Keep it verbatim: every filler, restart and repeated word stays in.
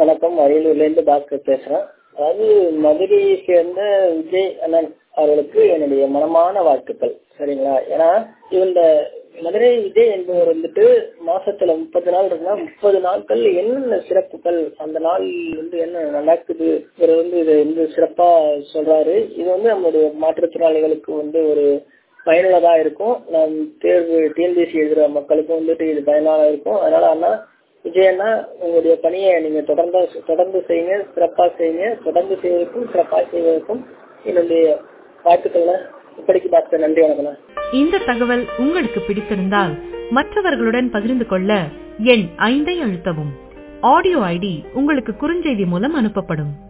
வணக்கம். அரியலூர்ல இருந்து பாஸ்கர் பேசுறேன். அதாவது மதுரையை சேர்ந்த விஜய் அண்ணன் அவர்களுக்கு என்னுடைய மனமான வாழ்த்துக்கள். சரிங்களா? ஏன்னா இந்த மதுரை விஜய் என்பவர் வந்துட்டு மாசத்துல முப்பது நாள் இருக்குன்னா முப்பது நாட்கள் என்னென்ன சிறப்புகள் அந்த நாள் வந்து என்ன நடக்குது இவர் வந்து இதை வந்து சிறப்பா சொல்றாரு. இது வந்து நம்மளுடைய மாற்றுத்திறனாளிகளுக்கு வந்து ஒரு பயனுள்ளதா இருக்கும். நம் தேர்வு டிஎன்பிஎஸ்சி எழுதுற மக்களுக்கும் வந்துட்டு இது பயனுள்ளதா இருக்கும். அதனால அண்ணா விஜயண்ணா, உங்களுடைய பணியை நீங்க தொடர்ந்து தொடர்ந்து செய்யுங்க, சிறப்பா செய்யுங்க. தொடர்ந்து செய்வதற்கும் சிறப்பா செய்வதற்கும் என்னுடைய வாழ்த்துக்களை இப்படிக்கு பார்த்த நன்றி. வணக்கம். இந்த தகவல் உங்களுக்கு பிடித்திருந்தால் மற்றவர்களுடன் பகிர்ந்து கொள்ள எண் ஐந்தை அழுத்தவும். ஆடியோ ஐடி உங்களுக்கு குறுஞ்செய்தி மூலம் அனுப்பப்படும்.